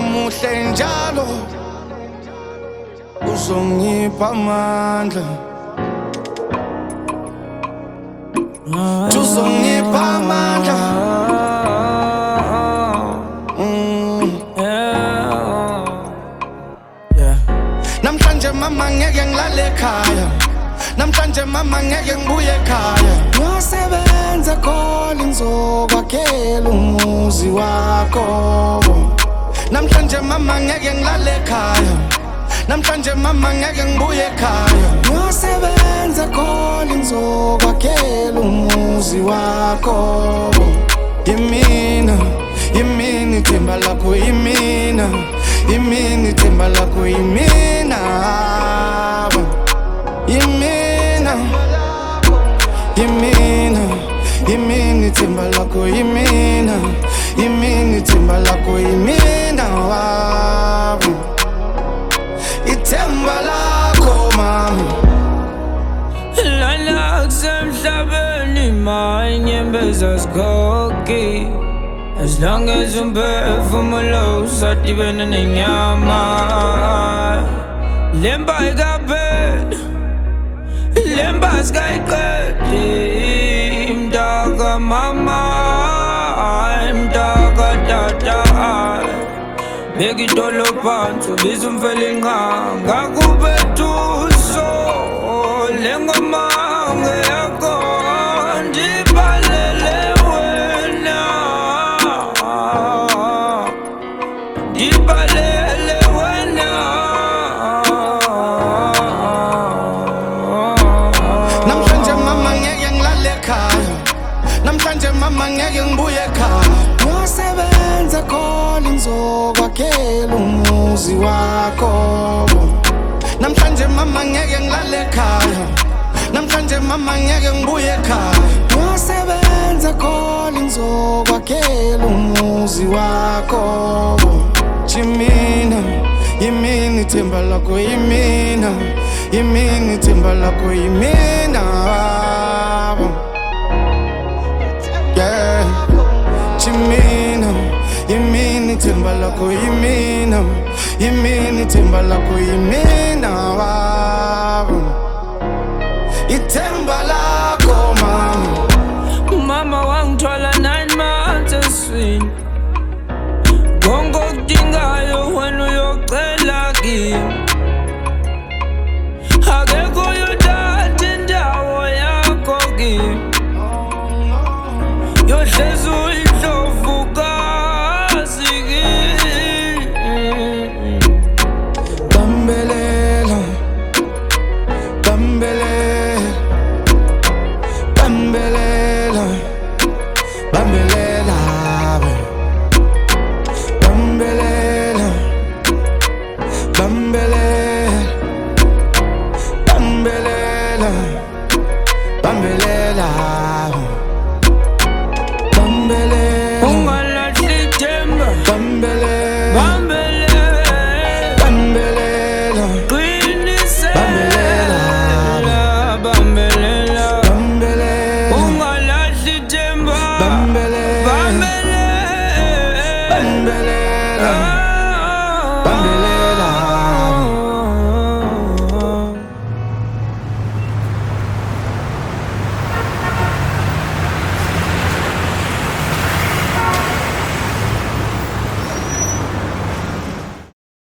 muhle njalo uzongipha amandla uzongipha amandla namhlanje mama ngeke ngilale ekhaya namhlanje mama ngeke ngibuye ekhaya ngiyasebenza khona ngizokwakhela umuzi wakho namhlanje mama ngeke ngilale ekhaya namhlanje mama ngeke ngibuye ekhaya ngiyasebenza khona ngizokwakhela umuzi wakho yimina ithemba lakho yimina ithemba lakho yimina yimina ithemba lakho yimina ithemba lakho yimina ithemba lakho mama lana kusemhlabeni manyembeza sigogi as long as umphefumulo usadibene nenyama lemba ikapela lemba sikayiqede imdaka mama imdaka tata beka idolo phansi ubiza umfelingqanga kubetuso lengoma ngeyakho ndibhalele wena ndibhalele wena namhlanje mama ngeke ngilale ekhaya namhlanje mama ngeke ngibuye ekhaya ngiyasebenza khona ngizokwakhela umuzi wakho namhlanje mama ngeke ngilale ekhaya namhlanje mama ngeke ngibuye ekhaya ngiyasebenza khona ngizokwakhela umuzi wakho yimina ithemba lakho yimina ithemba lakho yimina yeah yimina ithemba lakho yimina ithemba lakho yimina ithemba lakho